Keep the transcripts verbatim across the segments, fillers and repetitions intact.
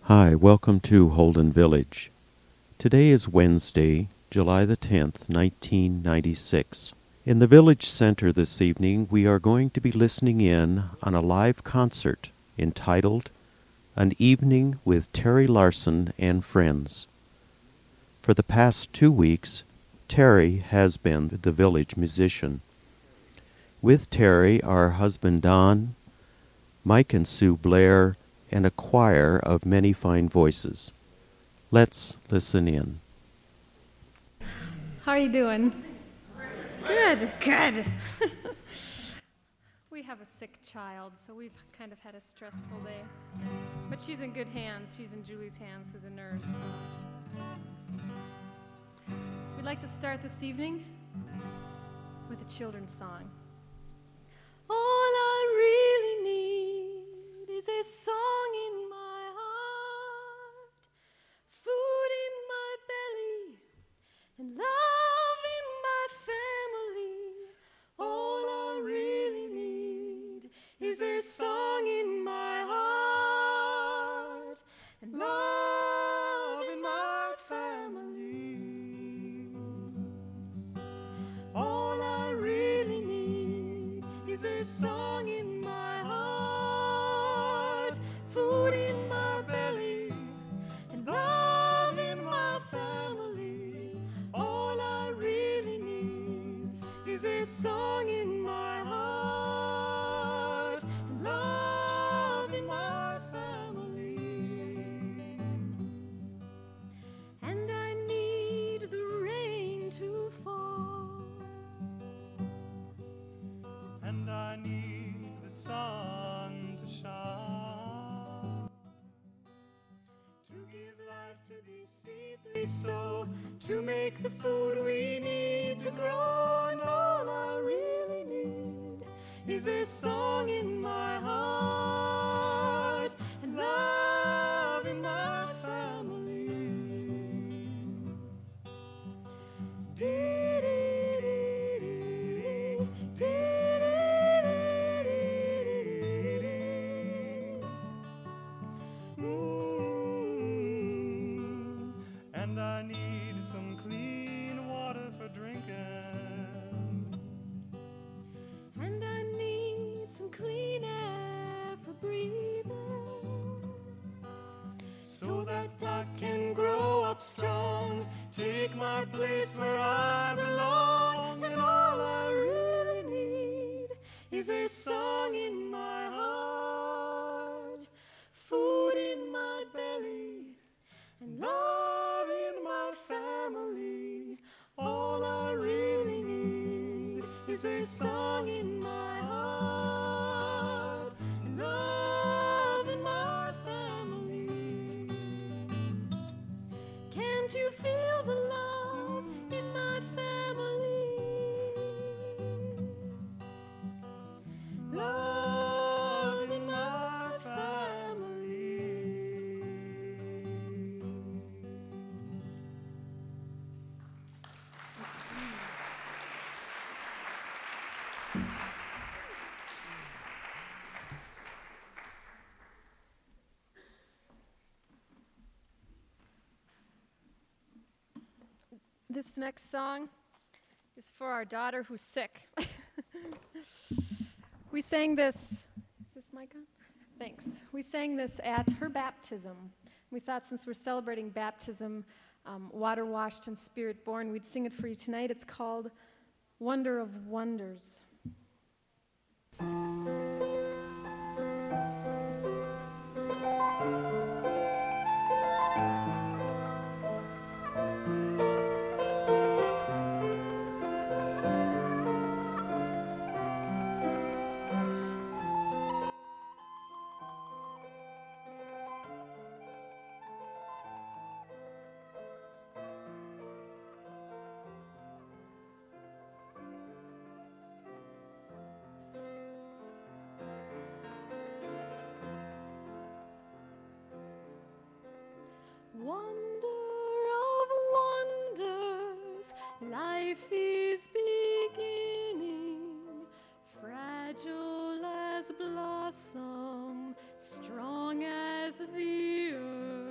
Hi, welcome to Holden Village. Today is Wednesday, July the tenth, nineteen ninety-six. In the village center this evening, we are going to be listening in on a live concert entitled An Evening with Terry Larson and Friends. For the past two weeks, Terry has been the village musician. With Terry are husband Don, Mike and Sue Blair, and a choir of many fine voices. Let's listen in. How are you doing? Good, good. We have a sick child, so we've kind of had a stressful day. But she's in good hands. She's in Julie's hands, who's a nurse. So. We'd like to start this evening with a children's song. All I really need is a song in my heart, food in my belly, and love in my family. All I really need is a song in my heart, and love in my family. All I really need is a song in my heart, food in my belly, and love in my family. All I really need is a song in my heart, and love in my family. And I need the rain to fall, and I need the sun to shine, to give life to these seeds we sow, to make the food we need to grow. And all I really need is a song in my heart, and love in my family. Dee-dee-dee-dee-dee, dee-dee-dee-dee-dee-dee. Mm. and I need some clean water for drinking, And I need some clean air for breathing, so that I can grow up strong, take my place where I belong. and all I really need is a song in my heart, food in my belly, and love in my family. All I really need is a song in my heart, and love in my family. Can't you feel the love in my family? Love in my family. This next song is for our daughter who's sick. We sang this, is this mic on? Thanks. We sang this at her baptism. We thought since we're celebrating baptism, um, water washed and spirit born, we'd sing it for you tonight. It's called Wonder of Wonders. Wonder of wonders, life is beginning, fragile as blossom, strong as the earth.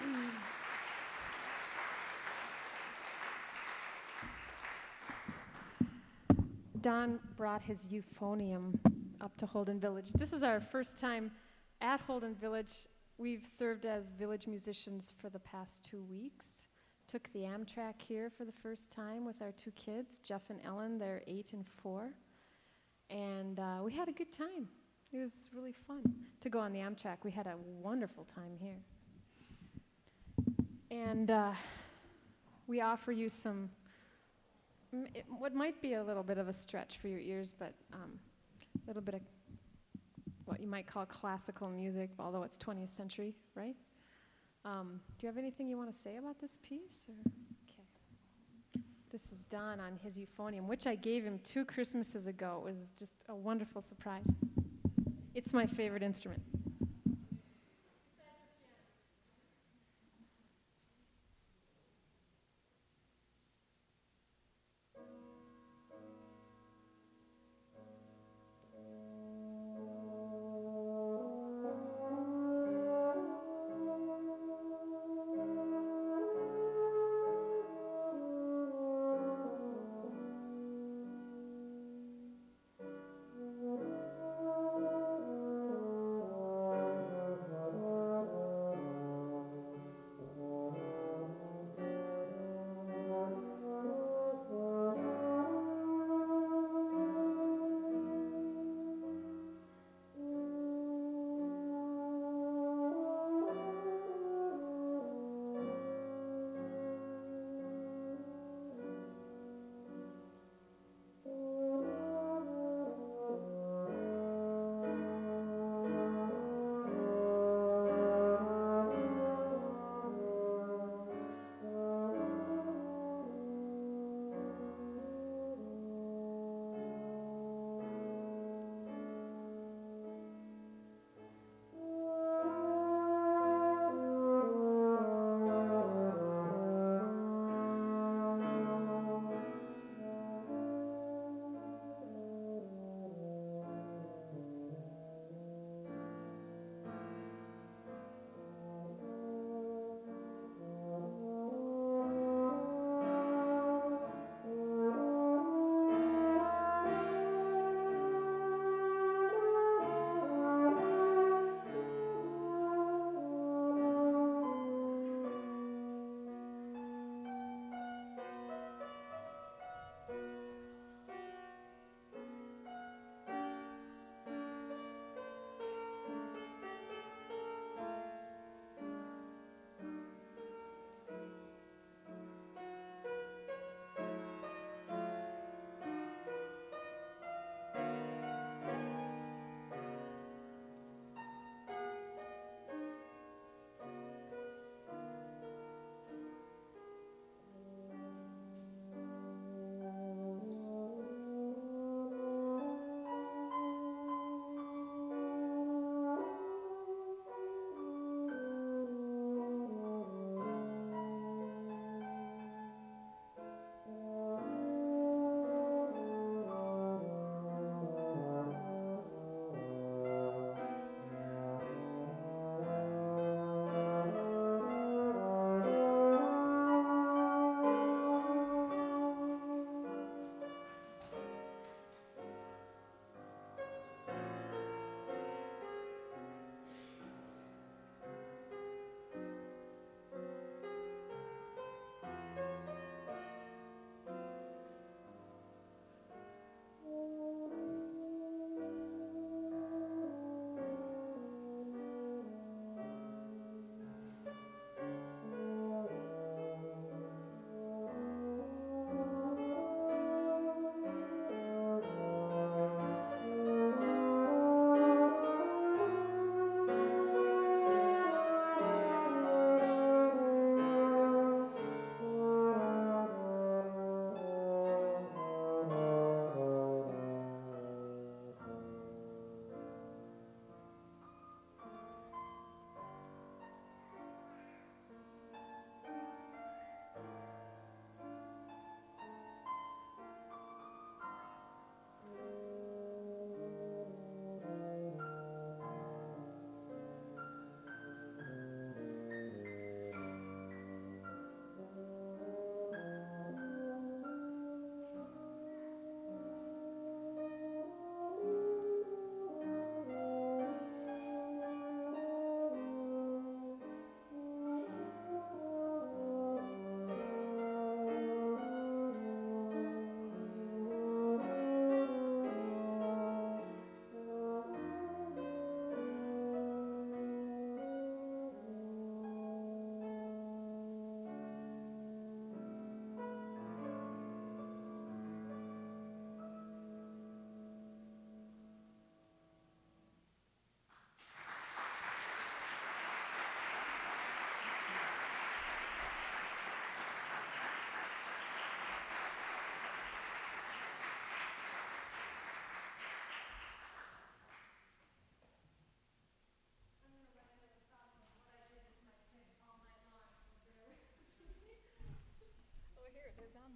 Don brought his euphonium up to Holden Village. This is our first time at Holden Village. We've served as village musicians for the past two weeks. Took the Amtrak here for the first time with our two kids, Jeff and Ellen. They're eight and four. And uh, we had a good time. It was really fun to go on the Amtrak. We had a wonderful time here. And uh, we offer you some, m- it, what might be a little bit of a stretch for your ears, but um, a little bit of what you might call classical music, although it's twentieth century, right? Um, do you have anything you want to say about this piece? Or? Okay. This is Don on his euphonium, which I gave him two Christmases ago. It was just a wonderful surprise. It's my favorite instrument.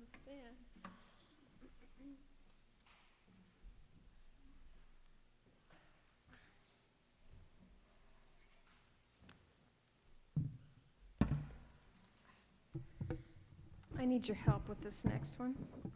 stand. I need your help with this next one.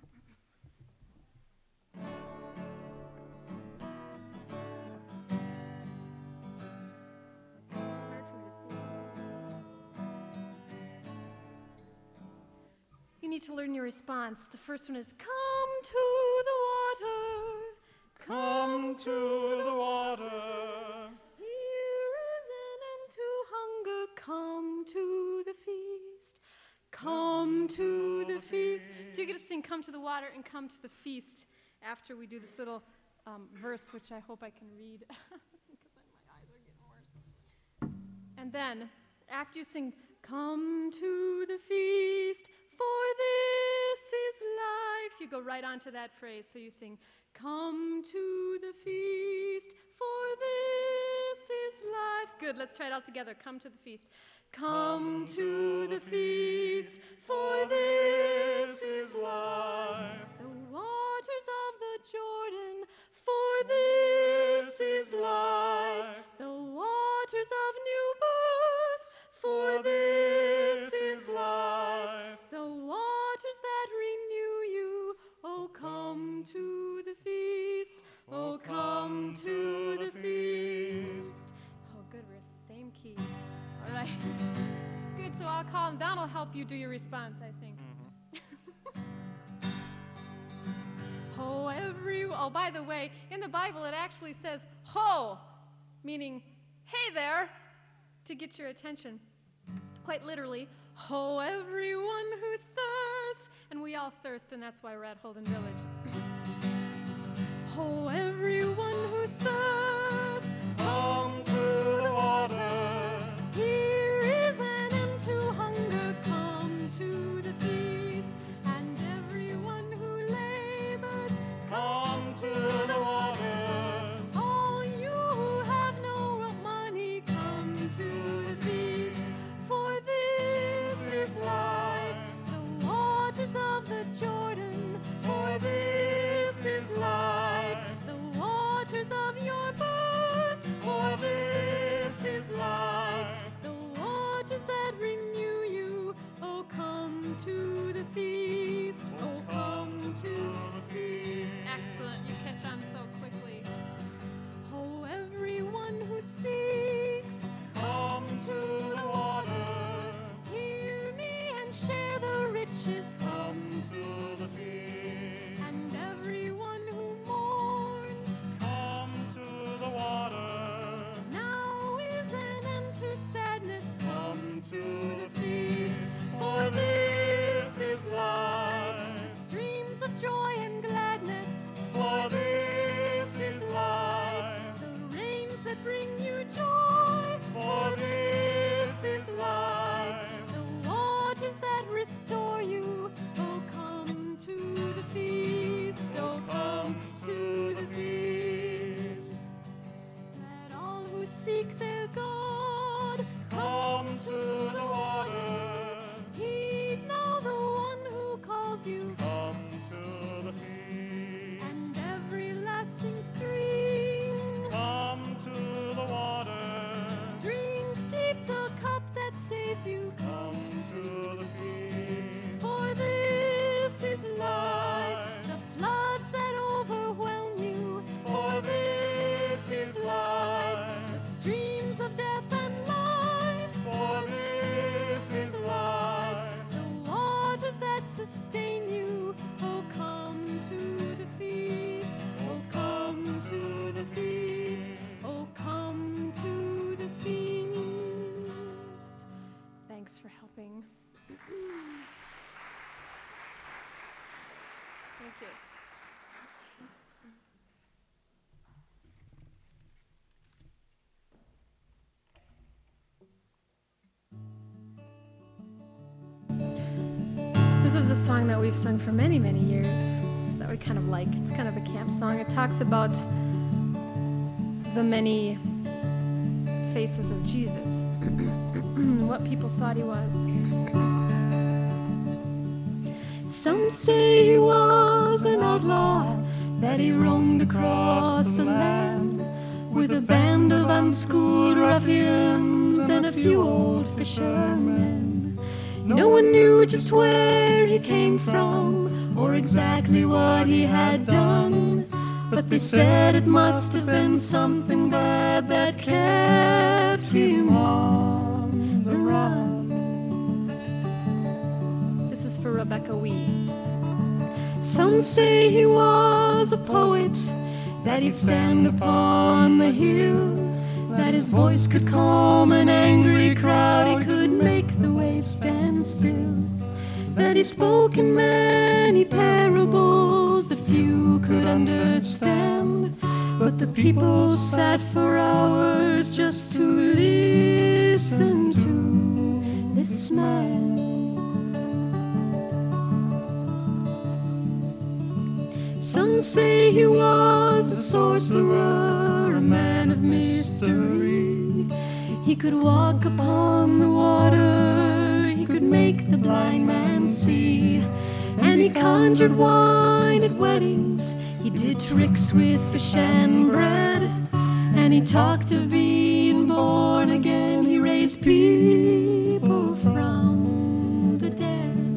You need to learn your response. The first one is, come to the water. Come to the water. Here is an end to hunger. Come to the feast. Come to the feast. So you're going to sing come to the water and come to the feast after we do this little um, verse, which I hope I can read because my eyes are getting worse. And then after you sing come to the feast, for this is life, you go right on to that phrase. So you sing come to the feast, for this is life. Good, let's try it all together. Come to the feast. Come to the feast, for this is life. The waters of the Jordan, for this is life. The waters of new birth, for this is life. The waters that renew you, oh come to the feast, oh come to the feast. Oh good, we're same key. All right. Good, so I'll call him. Don'll help you do your response, I think. Mm-hmm. Ho, every... Oh, by the way, in the Bible it actually says ho, meaning hey there, to get your attention. Quite literally, ho, everyone who thirsts. And we all thirst, and that's why we're at Holden Village. Ho, everyone who thirsts, Come to the water. here is an end to hunger, come to the feast, and everyone who labors, Come to the waters. all you who have no money, come to the feast, for this is life, the waters of the Jordan, for this is life, the waters of your birth, for this is life, the waters that renew you, oh come to the feast, oh come to the feast. Excellent, you catch on so quickly. Oh, everyone who seeks, Come to the water. hear me and share the riches, Come to the feast. and everyone who mourns, Come to the water. now is an end to sadness, Come to the feast, For this is life. the streams of joy and gladness, For this is life. the rains that bring you joy, For this is life. the waters that restore you, oh come to the feast, oh come to the feast. Let all who seek their God Come to the water. heed now the one who calls you, Come to the feast. and every lasting stream. Come to the water. Drink deep the cup that saves you, Come to the feast. for this is life. The floods that overwhelm you, For this is life. the streams of death and life, For this is life. the waters that sustain you, oh come to the feast, oh come to the feast, oh come to the feast. Thanks for helping. Thank you. This is a song that we've sung for many, many years that we kind of like. It's kind of a camp song. It talks about the many faces of Jesus, what people thought he was. Some say he was an outlaw, that he roamed across the land with a band of unschooled ruffians and a few old fishermen. No one knew just where he came from or exactly what he had done, but they said it must have been something bad that kept him on the run. This is for Rebecca Wee. Some say he was a poet, that he'd stand upon the hill, that his voice could calm an angry crowd, he could make the waves stand still, that he spoke in many parables that few could understand, but the people sat for hours just to listen to this man. Some say he was a sorcerer, a man of mystery. He could walk upon the water, he could make the blind man see, and he conjured wine at weddings, he did tricks with fish and bread, and he talked of being born again, he raised people from the dead.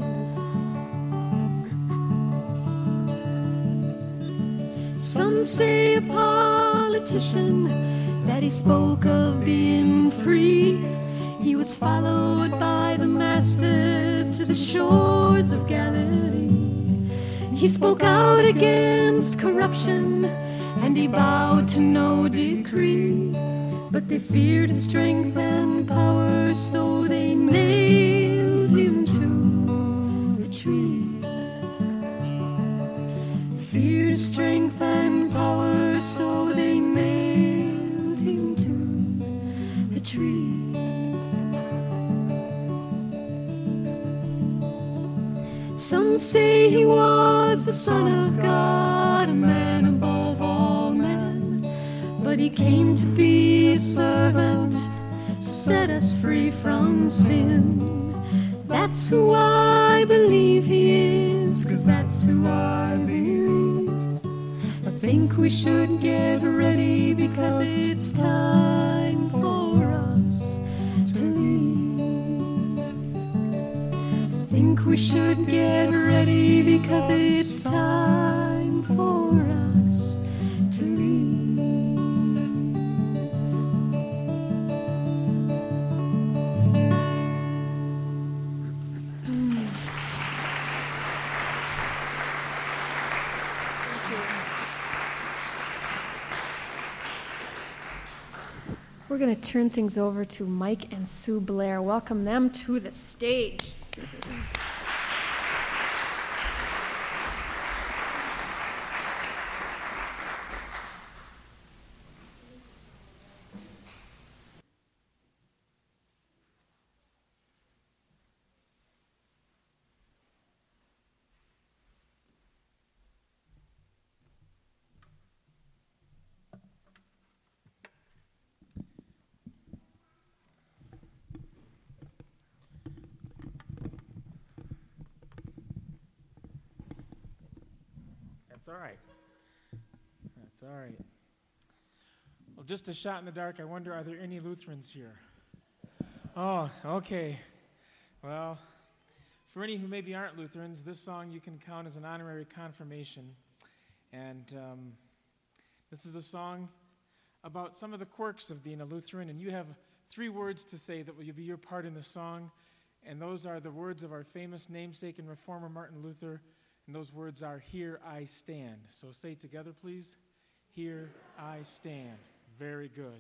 Some say a politician, that he spoke of being free. He was followed by the masses to the shores of Galilee. He spoke out against corruption, and he bowed to no decree. But they feared his strength and power, so they nailed him to the tree. Feared his strength and power, so they nailed him to the tree. Some say he was the Son of God, a man above all men, but he came to be a servant, to set us free from sin. That's who I believe he is, 'cause that's who I believe. I think we should get ready, because it's time for us to leave. I think we should get ready, because it's time for us to leave. We're going to turn things over to Mike and Sue Blair. Welcome them to the stage. That's all right. That's all right. Well, just a shot in the dark, I wonder, are there any Lutherans here? Oh, okay. Well, for any who maybe aren't Lutherans, this song you can count as an honorary confirmation. And um, this is a song about some of the quirks of being a Lutheran, and you have three words to say that will be your part in the song, and those are the words of our famous namesake and reformer Martin Luther. And those words are, "Here I stand." So say it together, please. Here I stand. Very good.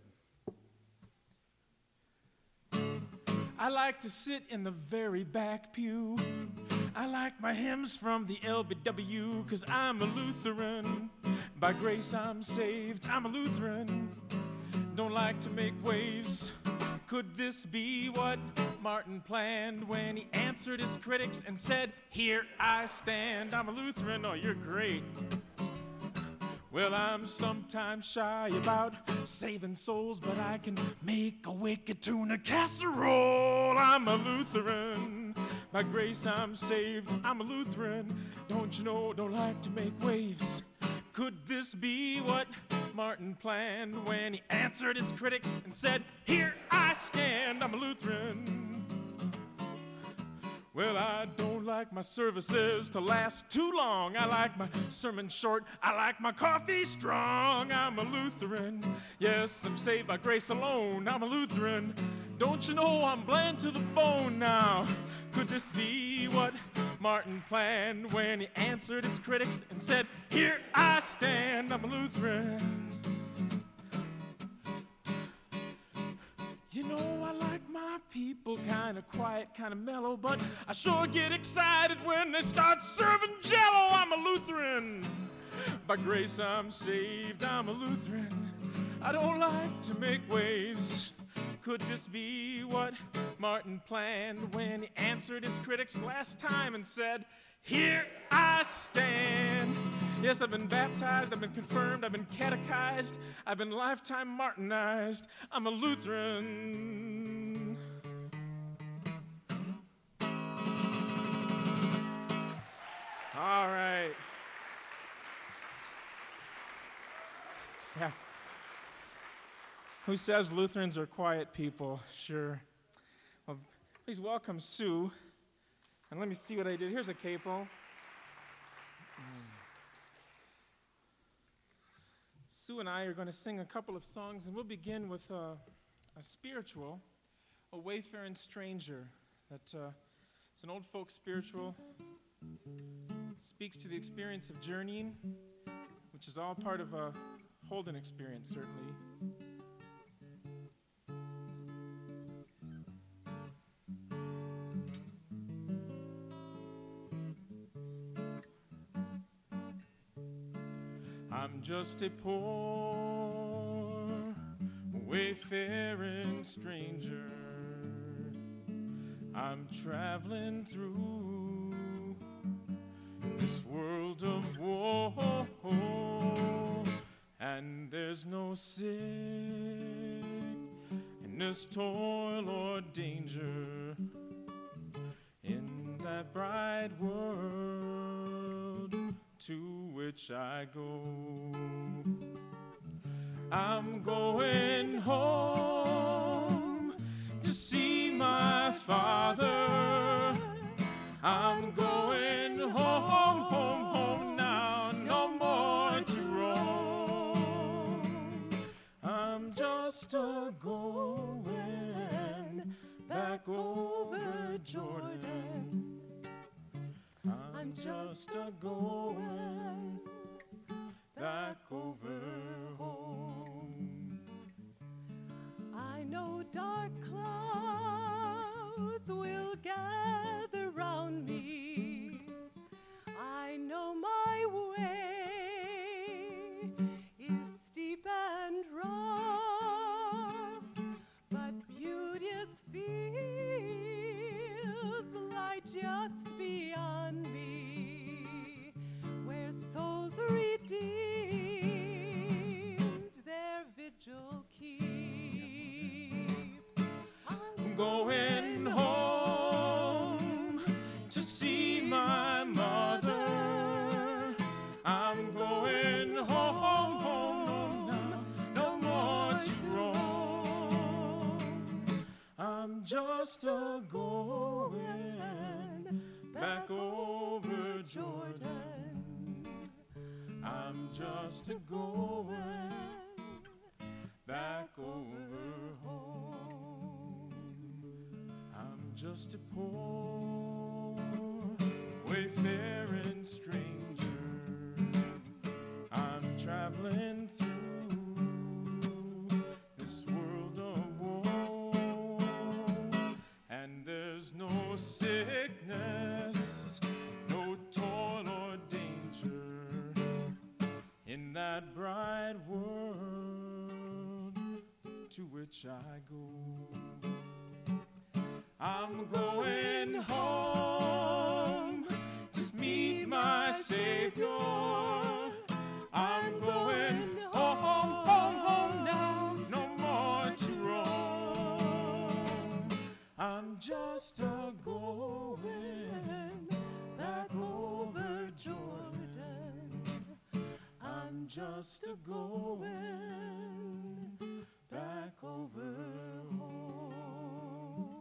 I like to sit in the very back pew. I like my hymns from the L B W, 'cause I'm a Lutheran. By grace I'm saved. I'm a Lutheran. Don't like to make waves. Could this be what Martin planned when he answered his critics and said, "Here I stand"? I'm a Lutheran. Oh, you're great. Well, I'm sometimes shy about saving souls, but I can make a wicked tuna casserole. I'm a Lutheran. By grace I'm saved, I'm a Lutheran. Don't you know, don't like to make waves. Could this be what Martin planned when he answered his critics and said, here I stand, I'm a Lutheran. Well, I don't like my services to last too long. I like my sermon short. I like my coffee strong. I'm a Lutheran. Yes, I'm saved by grace alone. I'm a Lutheran. Don't you know I'm bland to the bone now? Could this be what Martin planned when he answered his critics and said, here I stand, I'm a Lutheran. You know, I like my people kind of quiet, kind of mellow, but I sure get excited when they start serving Jell-O. I'm a Lutheran. By grace I'm saved, I'm a Lutheran. I don't like to make waves. Could this be what Martin planned when he answered his critics last time and said, here I stand. Yes, I've been baptized, I've been confirmed, I've been catechized, I've been lifetime Martinized. I'm a Lutheran. All right. Yeah. Who says Lutherans are quiet people? Sure. Well, please welcome Sue. And let me see what I did. Here's a capo. Sue and I are going to sing a couple of songs, and we'll begin with uh, a spiritual, A Wayfaring Stranger. That uh, it's an old folk spiritual. Speaks to the experience of journeying, which is all part of a Holden experience, certainly. I'm just a poor, wayfaring stranger. I'm traveling through this world of woe, and there's no sickness, toil, or danger in that bright world to which I go. I'm going home to see my Father. I'm going home, home, home now, no more to roam. I'm just a going back over Jordan. I'm just a going back over home. I know dark clouds will gather round me. I know my way is steep and rough, but beauteous fields lie just beyond me, where souls redeemed their vigil keep. I'm going home to see my mother. I'm going home, home now, no more to roam. I'm just a going back over Jordan. I'm just a going back over home. I'm just a poor, wayfaring stranger. I'm traveling through this world of woe, and there's no sickness, no toil or danger in that bright world to which I go. I'm going home to meet my Savior. I'm going home, home, home now, no more to roam. I'm just a going just a going back over home.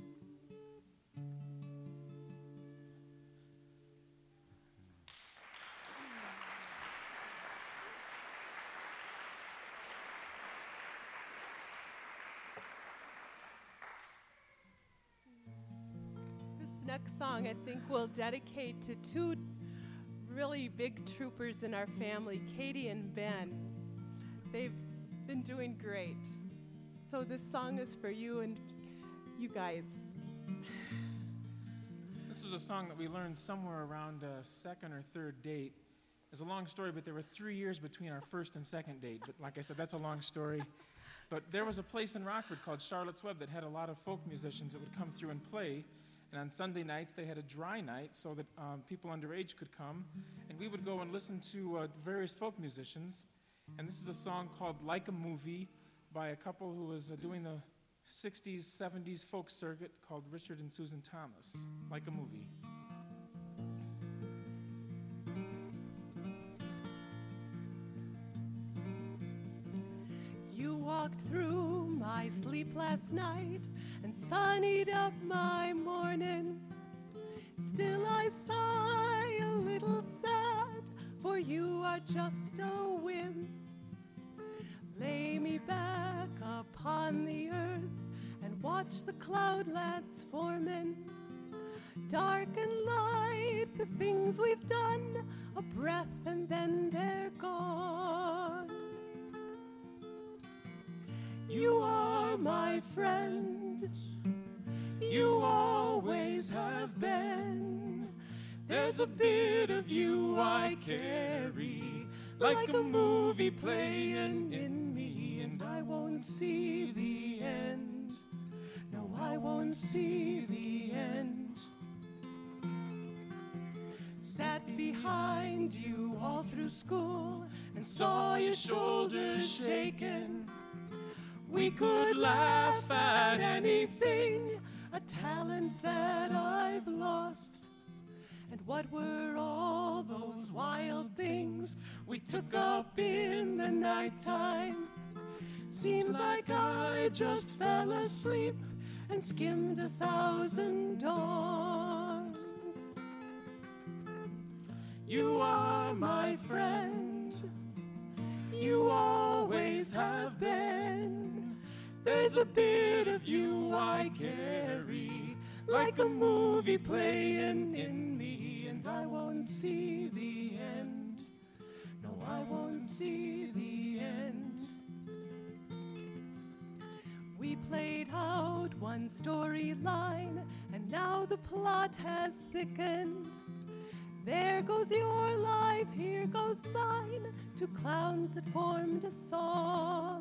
This next song I think we'll dedicate to two really big troopers in our family, Katie and Ben. They've been doing great. So this song is for you and you guys. This is a song that we learned somewhere around a second or third date. It's a long story, but there were three years between our first and second date. But like I said, that's a long story. But there was a place in Rockford called Charlotte's Web that had a lot of folk musicians that would come through and play. And on Sunday nights, they had a dry night so that um, people underage could come. And we would go and listen to uh, various folk musicians. And this is a song called Like a Movie by a couple who was uh, doing the sixties, seventies folk circuit called Richard and Susan Thomas. Like a Movie. You walked through my sleep last night and sunnied up my morning. Still I sigh a little sad, for you are just a whim. Lay me back upon the earth and watch the cloudlands forming. Dark and light, the things we've done, a breath and then they're gone. You are my friend, you always have been. There's a bit of you I carry, like a movie playing in me, and I won't see the end. No, I won't see the end. Sat behind you all through school and saw your shoulders shaking. We could laugh at anything, a talent that I've lost. And what were all those wild things we took up in the nighttime? Seems like I just fell asleep and skimmed a thousand dawns. You are my friend, you always have been. There's a bit of you I carry, like a movie playing in me, and I won't see the end. No, I won't see the end. We played out one storyline, and now the plot has thickened. There goes your life, here goes mine, two clowns that formed a song.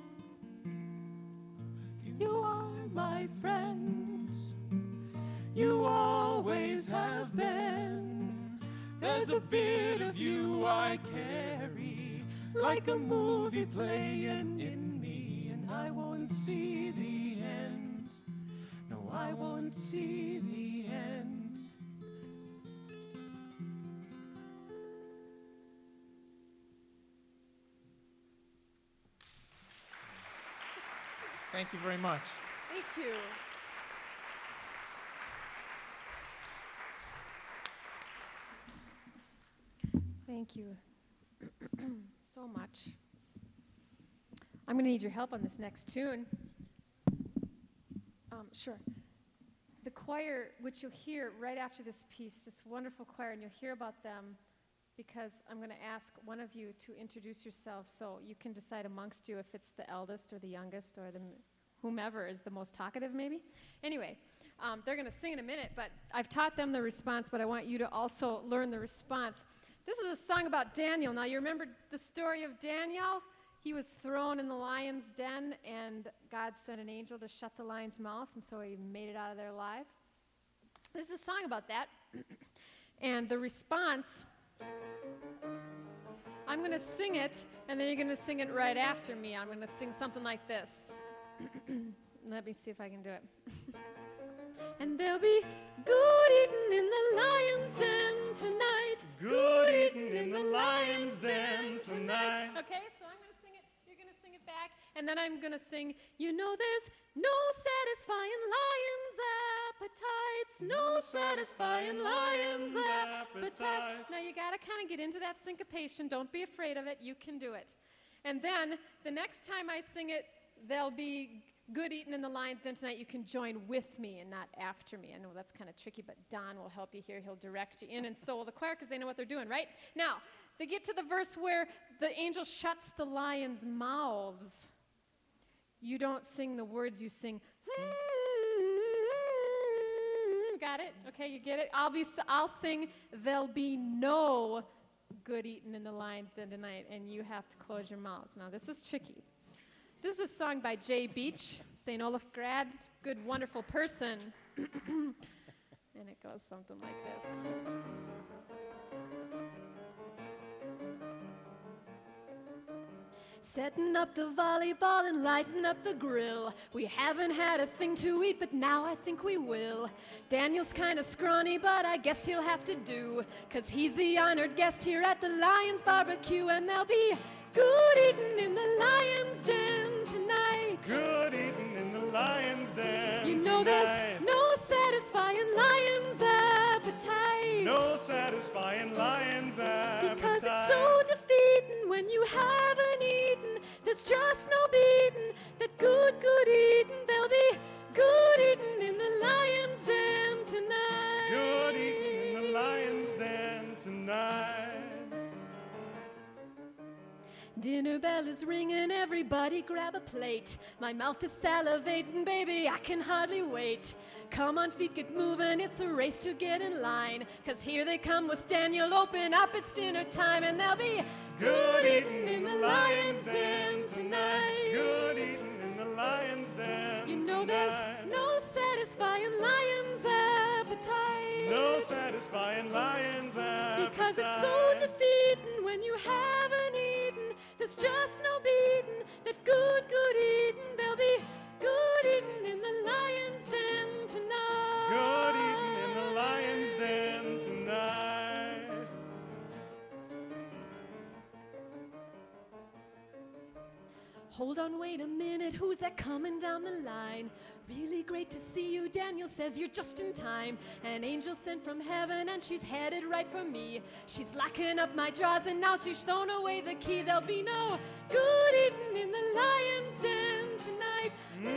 You are my friend, you always have been. There's a bit of you I carry, like a movie playing in me, and I won't see the end. No, I won't see the end. Thank you very much. Thank you. Thank you so much. I'm going to need your help on this next tune. Um, sure. The choir, which you'll hear right after this piece, this wonderful choir, and you'll hear about them because I'm going to ask one of you to introduce yourself so you can decide amongst you if it's the eldest or the youngest or the whomever is the most talkative maybe. Anyway, um, they're going to sing in a minute, but I've taught them the response, but I want you to also learn the response. This is a song about Daniel. Now, you remember the story of Daniel? He was thrown in the lion's den, and God sent an angel to shut the lion's mouth, and so he made it out of there alive. This is a song about that. And the response, I'm going to sing it, and then you're going to sing it right after me. I'm going to sing something like this. Let me see if I can do it. And there'll be good eating in the lion's den tonight. Good eating in the lion's den tonight. And then I'm going to sing, you know there's no satisfying lion's appetites, no satisfying lion's appetites. Now you got to kind of get into that syncopation. Don't be afraid of it. You can do it. And then the next time I sing it, there'll be good eating in the lion's den tonight. You can join with me and not after me. I know that's kind of tricky, but Don will help you here. He'll direct you in, and so will the choir because they know what they're doing, right? Now, they get to the verse where the angel shuts the lions' mouths. You don't sing the words, you sing, got it? Okay, you get it? I'll be, I'll sing, there'll be no good eating in the lion's den tonight, and you have to close your mouths. Now, this is tricky. This is a song by Jay Beach, Saint Olaf grad, good, wonderful person. And it goes something like this. Setting up the volleyball and lighting up the grill. We haven't had a thing to eat, but now I think we will. Daniel's kind of scrawny, but I guess he'll have to do, 'cause he's the honored guest here at the Lions Barbecue, and there'll be good eating in the Lions Den tonight. Good eating in the lion's den You know tonight. there's no satisfying lion's appetite. No satisfying lion's appetite. Because it's so defeating when you haven't eaten. There's just no beating that good, good eating. There'll be good eating in the lion's den tonight. Good eating in the lion's den tonight. Dinner bell is ringing, everybody grab a plate. My mouth is salivating, baby, I can hardly wait. Come on, feet, get moving, it's a race to get in line. 'Cause here they come with Daniel, open up, it's dinner time. And there'll be good eating in the lion's den tonight. Good eating in the lion's den You know tonight. there's no satisfying lion's appetite. No satisfying lion's appetite. Because it's so defeating when you haven't eaten. There's just no beating that good, good eating. There'll be good eating in the lion's den tonight. Good eating in the lion's den tonight. Hold on, wait a minute, who's that coming down the line? Really great to see you, Daniel says you're just in time. An angel sent from heaven and she's headed right for me. She's locking up my jaws and now she's thrown away the key. There'll be no good eating in the lion's den tonight.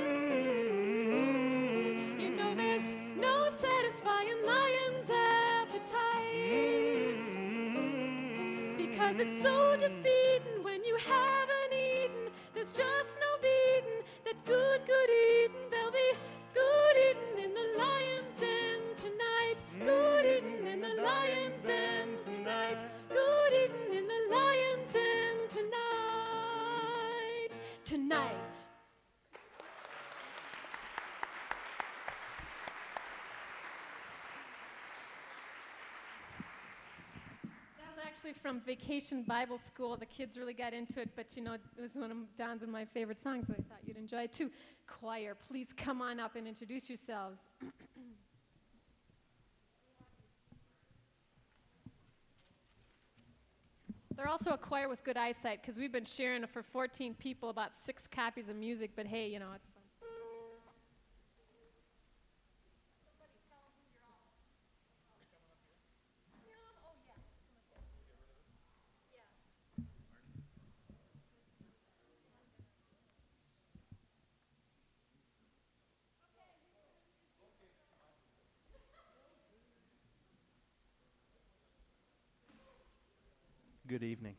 Mm-hmm. You know there's no satisfying lion's appetite. Mm-hmm. Because it's so defeating when you haven't eaten. There's just no beating that good, good eating. There'll be good eating in the lion's den tonight. Good eating in the lion's den tonight. Good eating in the lion's den tonight. Tonight. Actually from Vacation Bible School. The kids really got into it, but you know, it was one of Don's and my favorite songs, so I thought you'd enjoy it too. Choir, please come on up and introduce yourselves. They're also a choir with good eyesight, because we've been sharing for fourteen people about six copies of music, but hey, you know, it's fun. Good evening.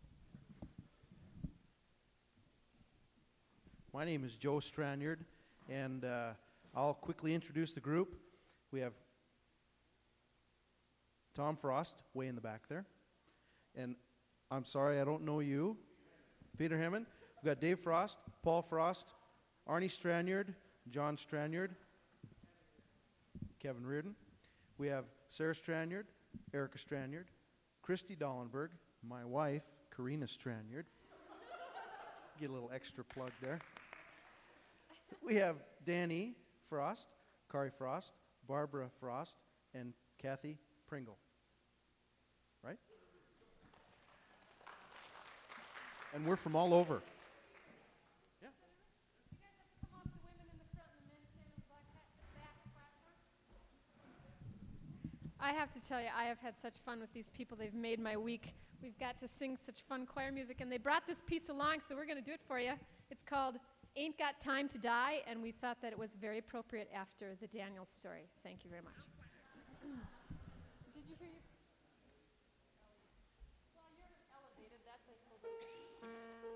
My name is Joe Stranyard, and uh, I'll quickly introduce the group. We have Tom Frost, way in the back there. And I'm sorry, I don't know you. Peter Hammond. We've got Dave Frost, Paul Frost, Arnie Stranyard, John Stranyard, Kevin Reardon. We have Sarah Stranyard, Erica Stranyard, Christy Dollenberg, my wife, Karina Stranyard. Get a little extra plug there. We have Danny Frost, Kari Frost, Barbara Frost, and Kathy Pringle. Right? And we're from all over. Yeah. I have to tell you, I have had such fun with these people. They've made my week. We've got to sing such fun choir music, and they brought this piece along, so we're going to do it for you. It's called Ain't Got Time to Die, and we thought that it was very appropriate after the Daniel story. Thank you very much. Did you hear your... Well, you're elevated. That's, I suppose...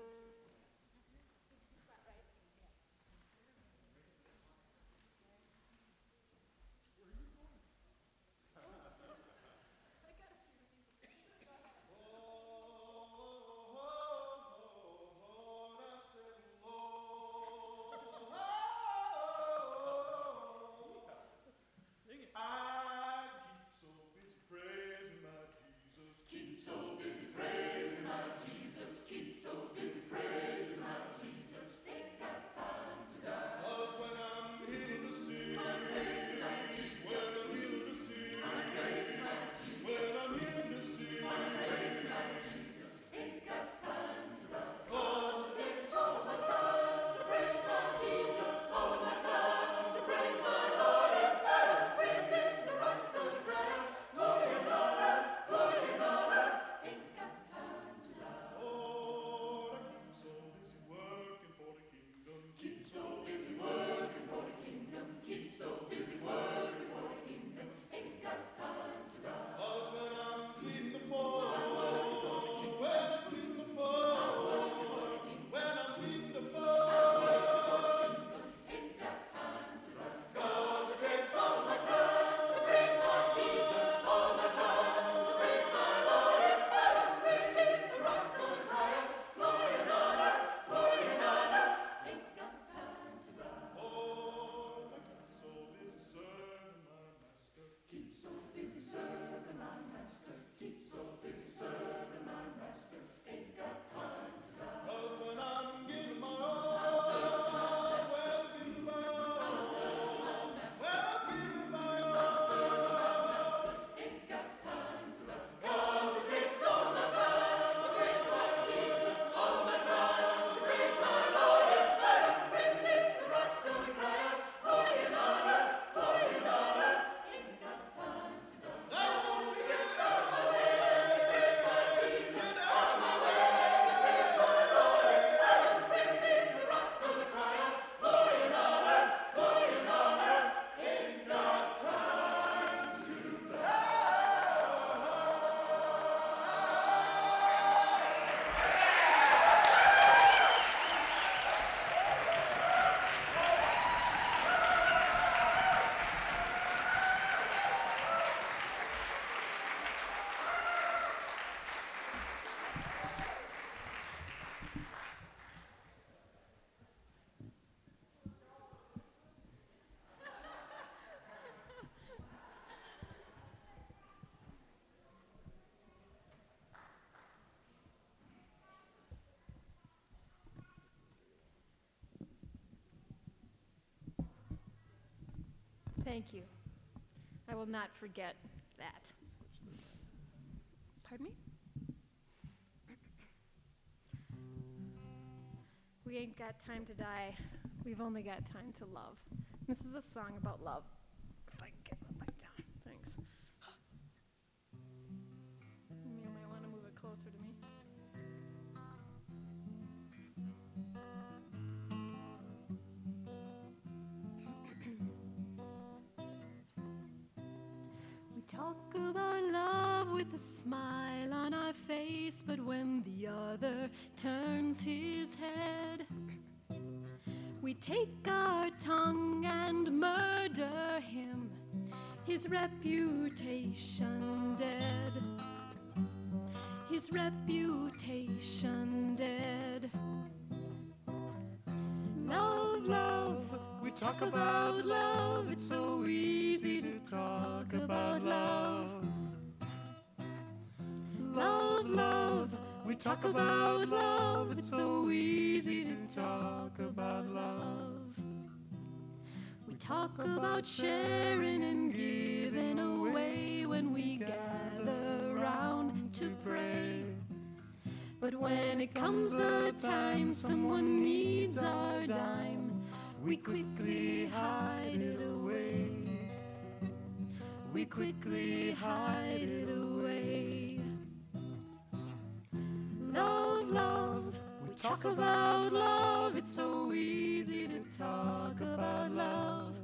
Thank you. I will not forget that. Pardon me? We ain't got time to die. We've only got time to love. This is a song about love. If I can get the mic down. Thanks. You might want to move it closer to me. We talk about love with a smile on our face, but when the other turns his head, we take our tongue and murder him, his reputation dead, his reputation dead. Love, love, we talk about love, it's so easy to talk about love. Love, love, we talk about love, it's so easy to talk about love. We talk about sharing and giving away when we gather round to pray. But when it comes the time someone needs our dime, we quickly hide it away. we quickly hide it away. Love, love, we talk about love. It's so easy to talk about love.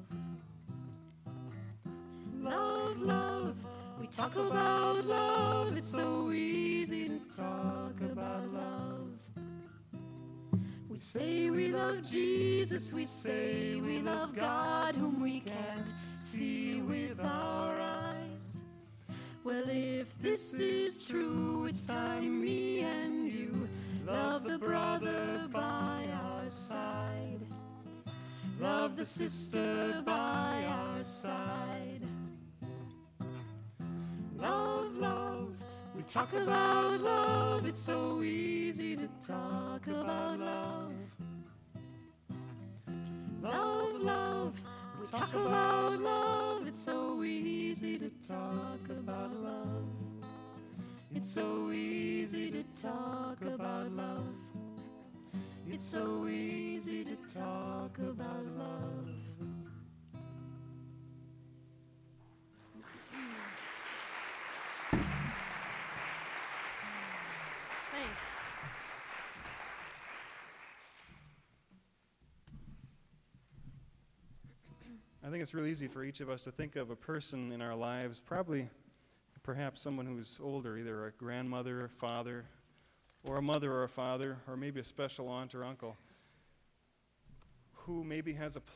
Love, love, we talk about love. It's so easy to talk about love. We say we love Jesus, we say we love God, whom we can't see with our eyes. Well, if this is true, it's time me and you love the brother by our side, love the sister by our side. Love, love, we talk about love. It's so easy to talk about love. Love, love, we talk about love. It's so easy to talk about love. It's so easy to talk about love. It's so easy to talk about love. Thanks. I think it's really easy for each of us to think of a person in our lives, probably perhaps someone who's older, either a grandmother, a father, or a mother or a father, or maybe a special aunt or uncle, who maybe has a pl-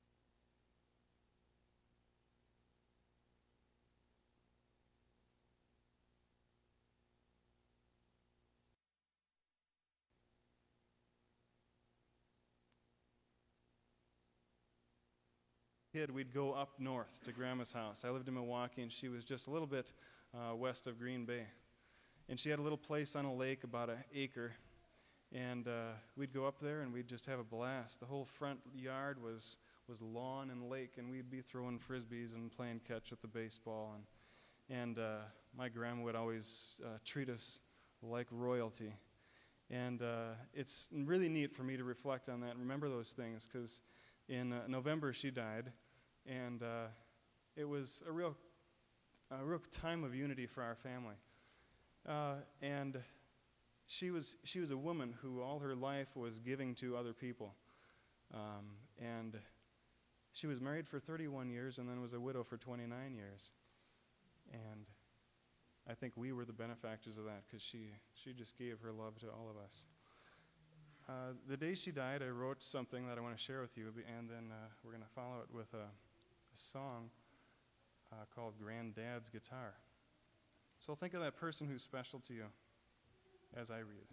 kid, we'd go up north to Grandma's house. I lived in Milwaukee, and she was just a little bit uh, west of Green Bay. And she had a little place on a lake, about an acre, and uh, we'd go up there, and we'd just have a blast. The whole front yard was was lawn and lake, and we'd be throwing frisbees and playing catch with the baseball. And, and uh, my grandma would always uh, treat us like royalty. And uh, it's really neat for me to reflect on that and remember those things, because in uh, November she died, and uh, it was a real, a real time of unity for our family. Uh, and she was she was a woman who all her life was giving to other people, um, and she was married for thirty-one years and then was a widow for twenty-nine years. And I think we were the benefactors of that, because she she just gave her love to all of us. Uh, the day she died, I wrote something that I want to share with you, and then uh, we're going to follow it with a, a song uh, called Granddad's Guitar. So think of that person who's special to you as I read.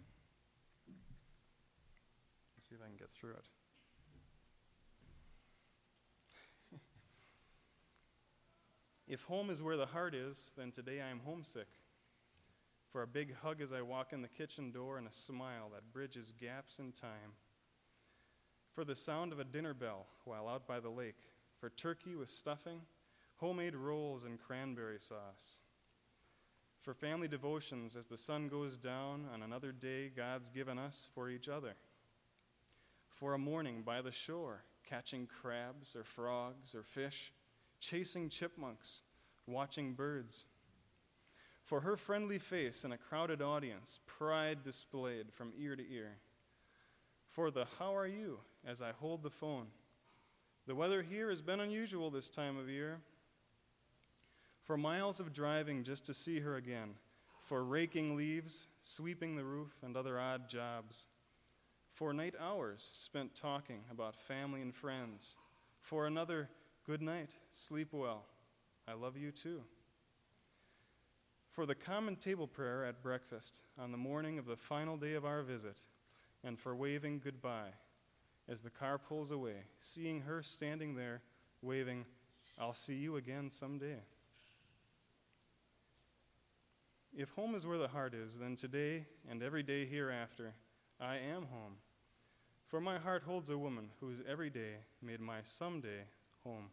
Let's see if I can get through it. If home is where the heart is, then today I am homesick. For a big hug as I walk in the kitchen door, and a smile that bridges gaps in time. For the sound of a dinner bell while out by the lake. For turkey with stuffing, homemade rolls and cranberry sauce. For family devotions as the sun goes down on another day God's given us for each other. For a morning by the shore, catching crabs or frogs or fish, chasing chipmunks, watching birds. For her friendly face in a crowded audience, pride displayed from ear to ear. For the how are you as I hold the phone. The weather here has been unusual this time of year. For miles of driving just to see her again. For raking leaves, sweeping the roof, and other odd jobs. For night hours spent talking about family and friends. For another good night, sleep well, I love you too. For the common table prayer at breakfast on the morning of the final day of our visit, and for waving goodbye as the car pulls away, seeing her standing there waving, I'll see you again someday. If home is where the heart is, then today and every day hereafter, I am home. For my heart holds a woman whose every day made my someday home.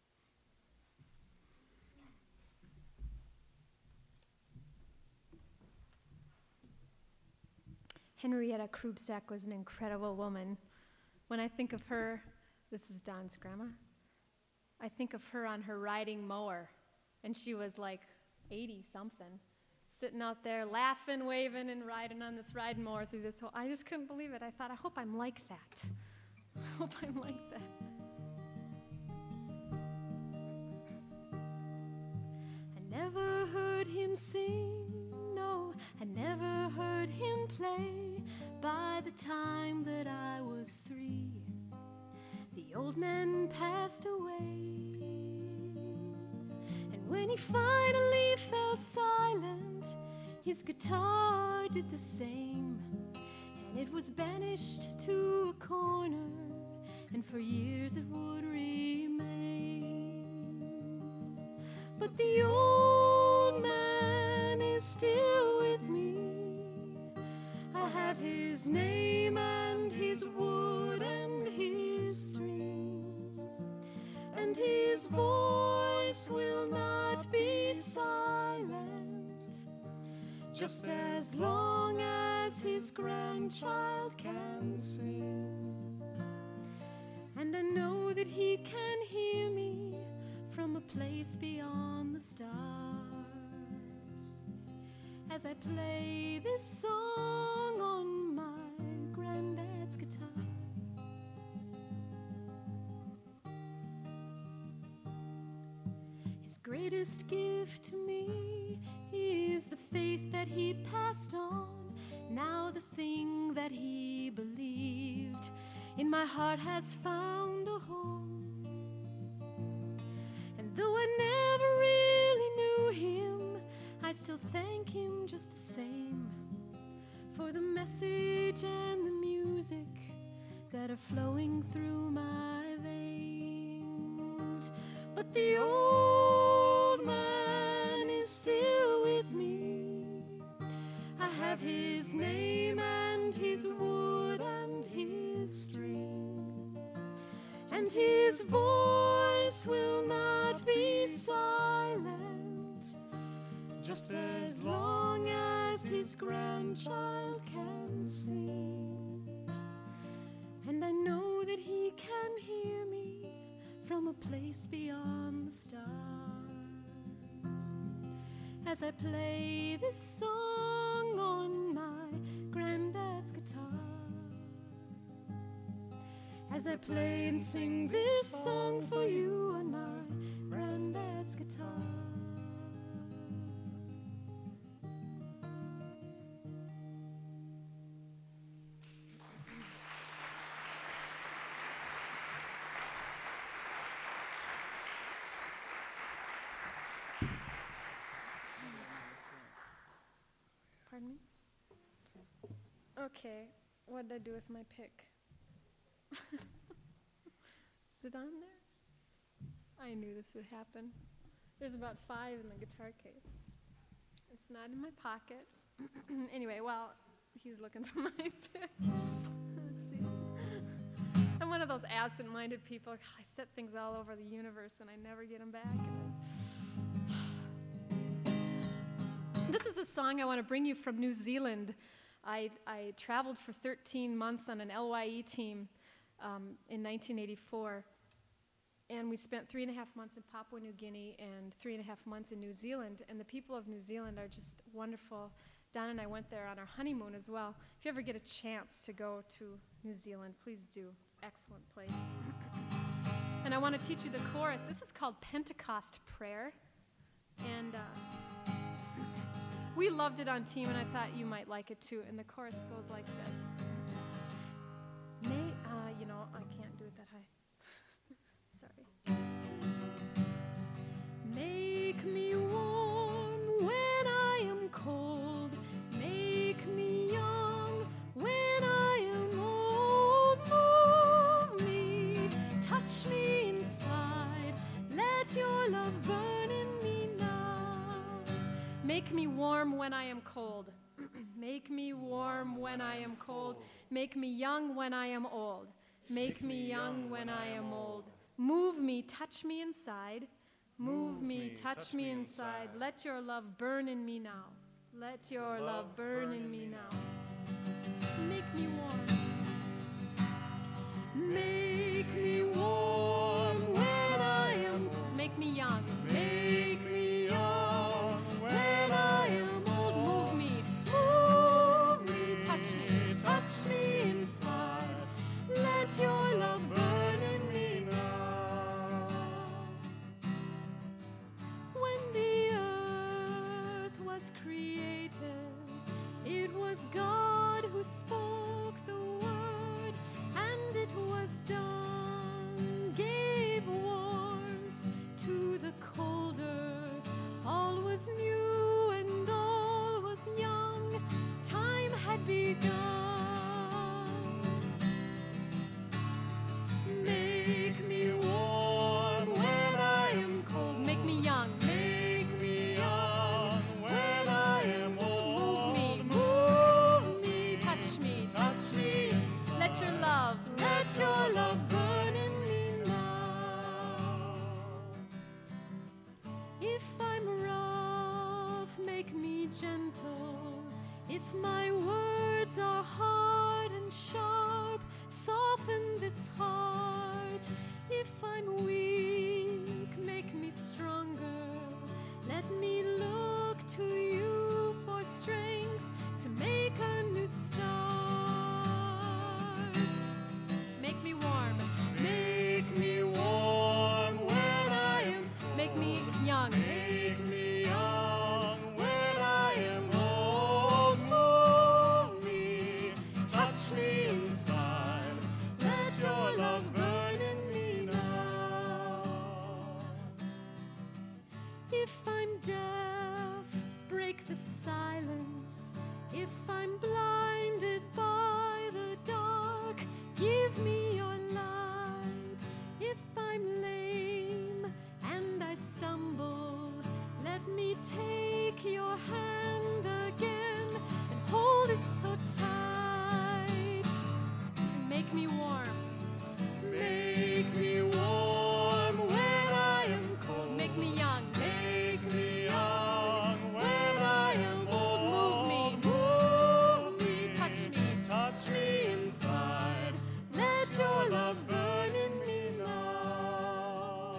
Henrietta Krubsack was an incredible woman. When I think of her, this is Don's grandma, I think of her on her riding mower, And she was like eighty something, sitting out there laughing, waving, and riding on this ride more through this whole. I just couldn't believe it. I thought, I hope I'm like that. I hope I'm like that. I never heard him sing, no, I never heard him play. By the time that I was three, the old man passed away. And when he finally fell silent, his guitar did the same, and it was banished to a corner, and for years it would remain. But the old man is still with me. I have his name and his wood and his strings, and his voice will not be silent, just as long as his grandchild can sing. And I know that he can hear me from a place beyond the stars as I play this song on my granddad's guitar. His greatest gift to me is the faith that he passed on. Now the thing that he believed in my heart has found a home. And though I never really knew him, I still thank him just the same for the message and the music that are flowing through my veins. But the old man is still with me. I have his name and his wood and his strings, and his voice will not be silent, just as long as his grandchild can sing. And I know that he can hear me from a place beyond the stars as I play this song on my granddad's guitar, as I play and sing this song for you on my granddad's guitar. Pardon me? Okay, what did I do with my pick? Is it on there? I knew this would happen. There's about five in the guitar case. It's not in my pocket. Anyway, well, he's looking for my pick. Let's see. I'm one of those absent-minded people. I set things all over the universe and I never get them back. This is a song I want to bring you from New Zealand. I, I traveled for thirteen months on an L Y E team um, in nineteen eighty-four, and we spent three and a half months in Papua New Guinea and three and a half months in New Zealand, and the people of New Zealand are just wonderful. Don and I went there on our honeymoon as well. If you ever get a chance to go to New Zealand, please do. Excellent place. And I want to teach you the chorus. This is called Pentecost Prayer, and uh, we loved it on team, and I thought you might like it too. And the chorus goes like this. May, uh, you know, I can't do it that high. Sorry. Make me warm when I am cold. Make me young when I am old. Move me, touch me inside. Let your love burn in me now. Make me warm when I am cold. Make me warm when I am cold. Make me young when I am old. Make me young when I am old. Move me, touch me inside. Move me, touch me inside. Let your love burn in me now. Let your love burn in me now. Make me warm. Make me warm when I am. Make me young. Make me gentle. If my words are hard and sharp, soften this heart. If I'm weak, make me stronger. Let me look to you for strength to make a new start. Make me warm. Make me warm when I am. Make me young. Make me young when I am old. Move me, touch me inside. Let your love burn in me now. If I'm deaf, break the silence. If I'm blinded by the dark, give me your light. If I'm lame and I stumble, let me take your hand again and hold it so tight. Make me warm. Make me warm when I am cold. Make me young. Make me young when I am old. Move me, move me, touch me, touch me inside. Let your love burn in me now.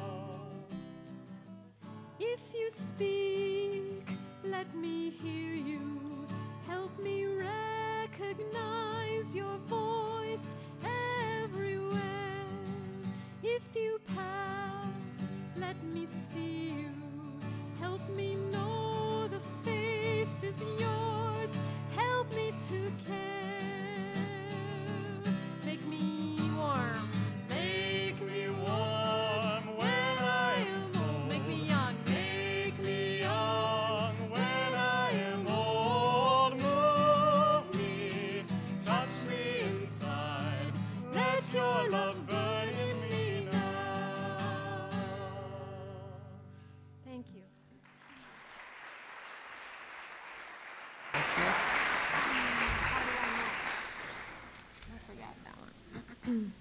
If you speak, let me hear you. Help me recognize your voice everywhere. If you pass, let me see you. Help me know the face is yours. Help me to care. Make me warm. Make me warm when I am old. Make me young. Make me young when I am old. Move me, touch me inside. Let your love burn in me now. Thank you. What's next? I forgot that one.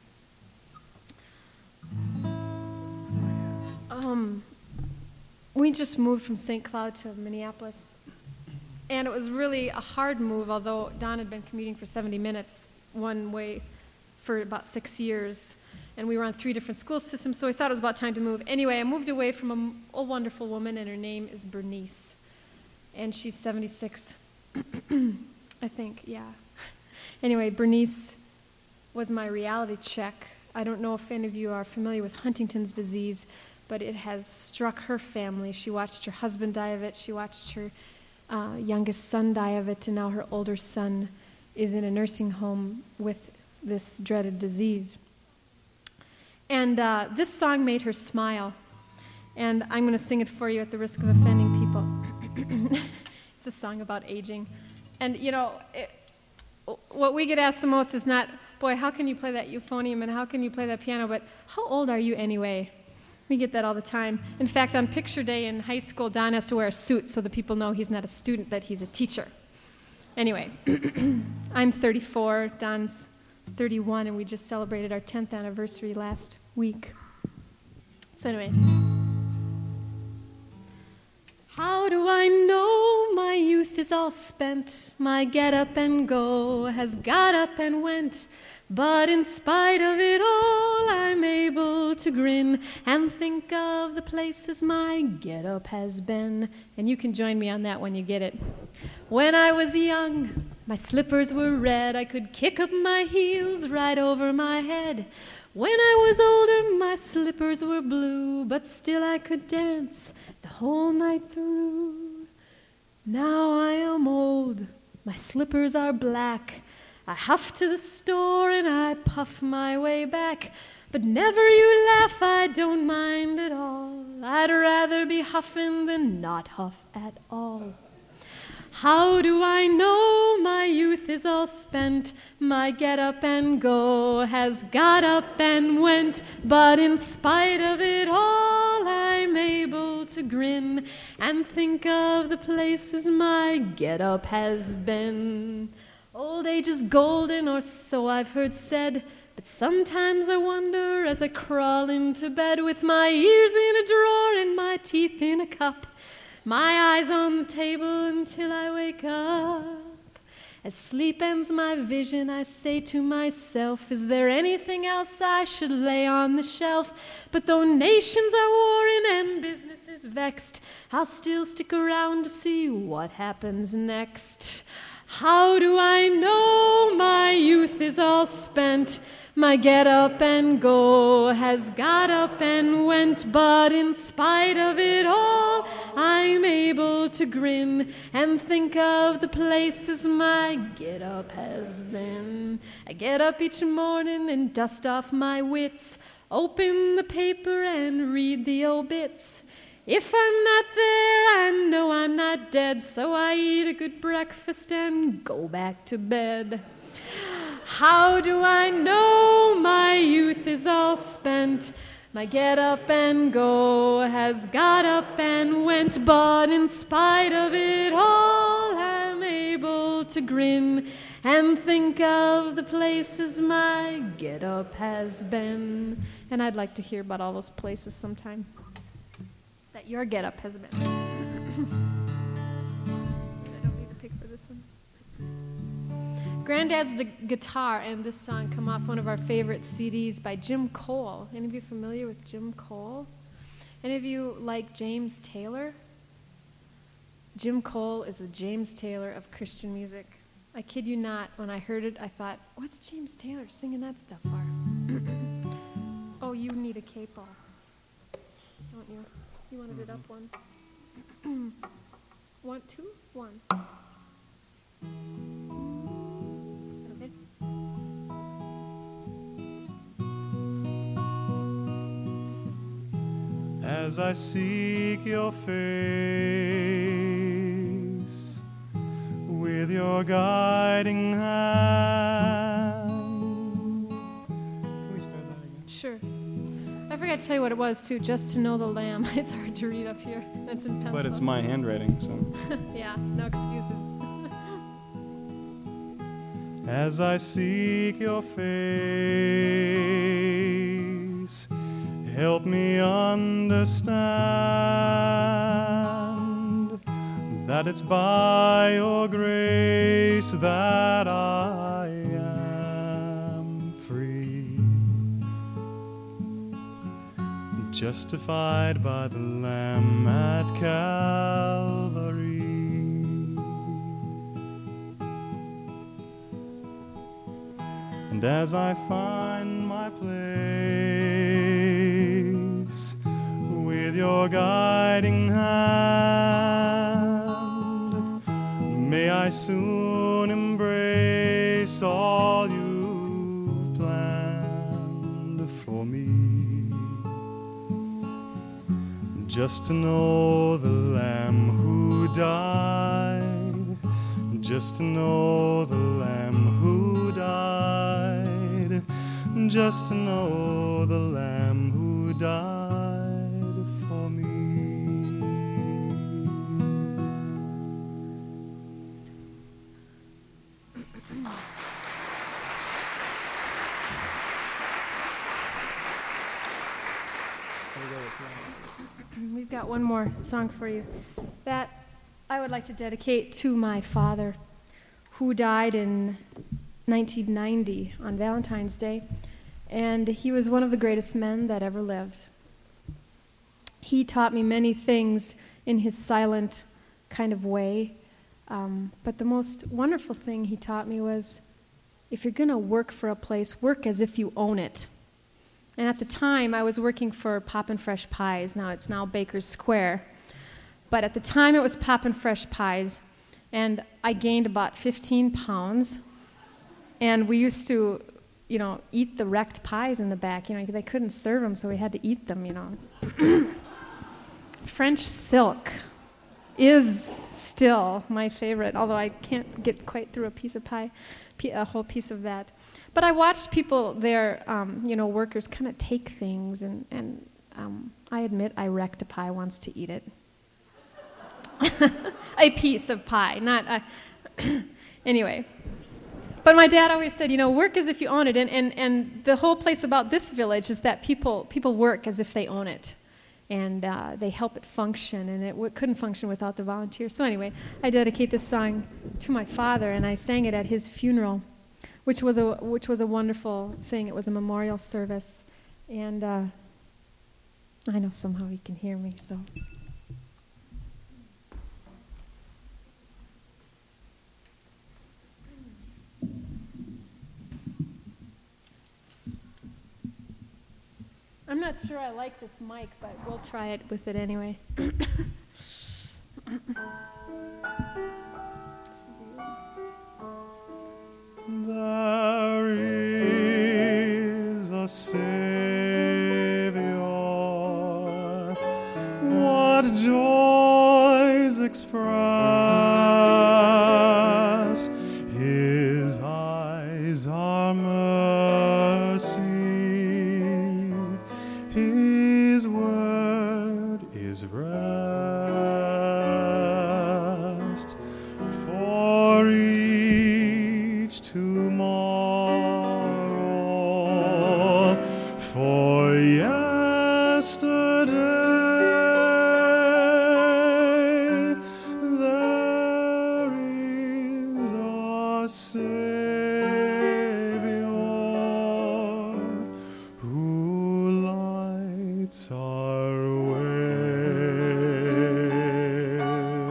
um, we just moved from Saint Cloud to Minneapolis, and it was really a hard move, although Don had been commuting for seventy minutes one way for about six years, and we were on three different school systems, so we thought it was about time to move. Anyway, I moved away from a, a wonderful woman, and her name is Bernice, and she's seventy-six, I think, yeah. Anyway, Bernice was my reality check. I don't know if any of you are familiar with Huntington's disease, but it has struck her family. She watched her husband die of it. She watched her uh, youngest son die of it, and now her older son is in a nursing home with this dreaded disease. And uh, this song made her smile, and I'm going to sing it for you at the risk of offending people. It's a song about aging. And, you know, it, what we get asked the most is not, boy, how can you play that euphonium and how can you play that piano, but how old are you anyway? We get that all the time. In fact, on picture day in high school, Don has to wear a suit so that people know he's not a student, that he's a teacher. Anyway, I'm thirty-four, Don's thirty-one, and we just celebrated our tenth anniversary last week. So anyway. How do I know my youth is all spent? My get up and go has got up and went. But in spite of it all, I'm able to grin and think of the places my get up has been. And you can join me on that when you get it. When I was young, my slippers were red. I could kick up my heels right over my head. When I was older, my slippers were blue, but still I could dance the whole night through. Now I am old, my slippers are black. I huff to the store and I puff my way back. But never you laugh, I don't mind at all. I'd rather be huffing than not huff at all. How do I know my youth is all spent? My get up and go has got up and went. But in spite of it all, I'm able to grin and think of the places my get up has been. Old age is golden, or so I've heard said. But sometimes I wonder as I crawl into bed with my ears in a drawer and my teeth in a cup. my eyes on the table until I wake up. As sleep ends my vision, I say to myself, is there anything else I should lay on the shelf? But though nations are warring and business is vexed, I'll still stick around to see what happens next. How do I know my youth is all spent? My get up and go has got up and went, but in spite of it all, I'm able to grin and think of the places my get up has been. I get up each morning and dust off my wits, open the paper and read the obits. If I'm not there, I know I'm not dead, so I eat a good breakfast and go back to bed. How do I know my youth is all spent? My get up and go has got up and went, but in spite of it all, I'm able to grin and think of the places my get up has been. And I'd like to hear about all those places sometime that your get up has been. I don't need to pick for this one. Granddad's d- guitar and this song come off one of our favorite C Ds by Jim Cole. Any of you familiar with Jim Cole? Any of you like James Taylor? Jim Cole is the James Taylor of Christian music. I kid you not, when I heard it, I thought, what's James Taylor singing that stuff for? Oh, you need a capo, don't you? You wanted it up one. One, two, one. Okay. As I seek your face with your guiding hand. Can we start that again? Sure. I forgot to tell you what it was, too. Just to know the Lamb. It's hard to read up here. That's in pencil. But it's my handwriting, so. Yeah, no excuses. As I seek your face, help me understand that it's by your grace that I am free, justified by the Lamb at Calvary. And as I find my place with your guiding hand, may I soon embrace all you've planned for me. Just to know the Lamb who died, just to know the Lamb who died, just to know the Lamb who died for me. We've got one more song for you that I would like to dedicate to my father, who died in nineteen ninety on Valentine's Day, and he was one of the greatest men that ever lived. He taught me many things in his silent kind of way, um, but the most wonderful thing he taught me was, if you're going to work for a place, work as if you own it. And at the time, I was working for Poppin' Fresh Pies. Now it's now Baker's Square. But at the time, it was Poppin' Fresh Pies. And I gained about fifteen pounds. And we used to, you know, eat the wrecked pies in the back. You know, they couldn't serve them, so we had to eat them, you know. French silk is still my favorite, although I can't get quite through a piece of pie, a whole piece of that. But I watched people there, um, you know, workers kind of take things, and, and um, I admit I wrecked a pie once to eat it. A piece of pie, not a... Anyway. But my dad always said, you know, work as if you own it. And, and, and the whole place about this village is that people, people work as if they own it. and uh, they help it function, and it w- couldn't function without the volunteers. So anyway, I dedicate this song to my father, and I sang it at his funeral, which was a which was a wonderful thing. It was a memorial service, and uh, I know somehow he can hear me, so. I'm not sure I like this mic, but we'll try it with it anyway. There is a Savior, what joys express, His eyes are mercy, His word is rest, for each tomorrow, for yesterday there is a Savior who lights our way.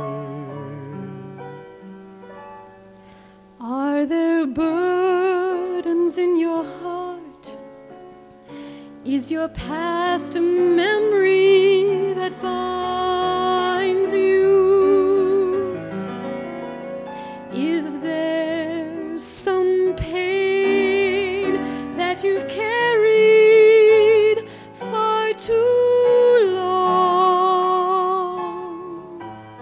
Are there burdens in your heart? Is your past a memory that binds you? Is there some pain that you've carried far too long?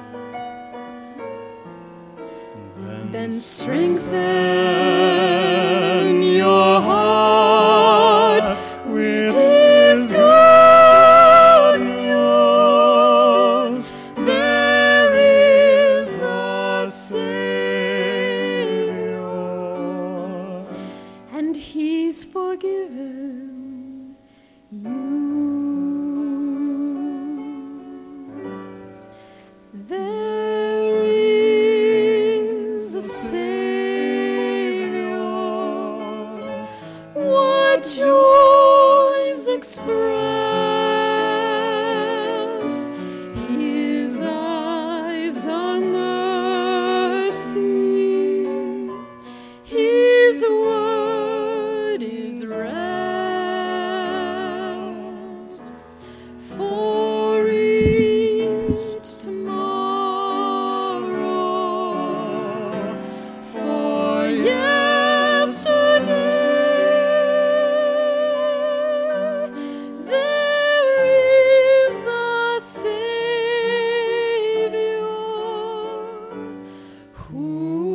Then strengthen your heart with His good news. There is a Savior, and He's forgiven you. There is a Savior, what joys express, His eyes are mercy, His word is rest, for each tomorrow, for yesterday there is a Savior who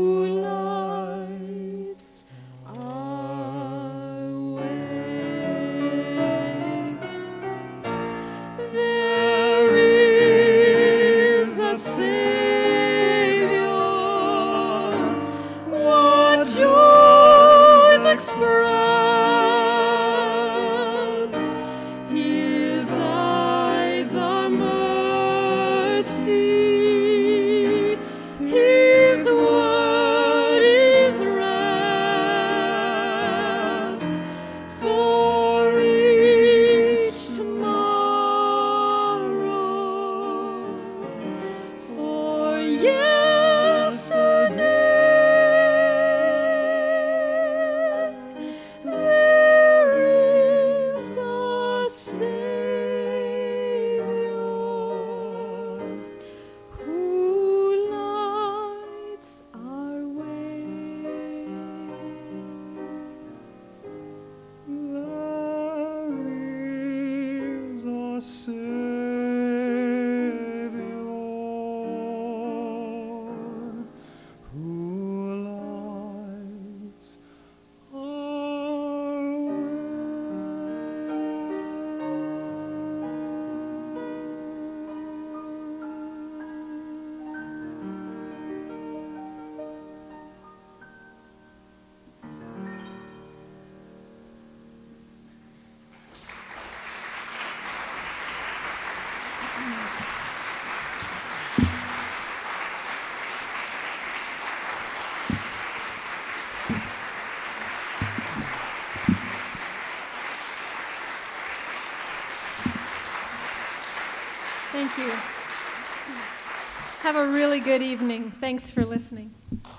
lights our way. There is a Savior, what joys express, His eyes are mercy, His word is rest, for each tomorrow, for yesterday there is a Savior who lights our way. There is a Savior who lights our way. Thank you. Have a really good evening. Thanks for listening.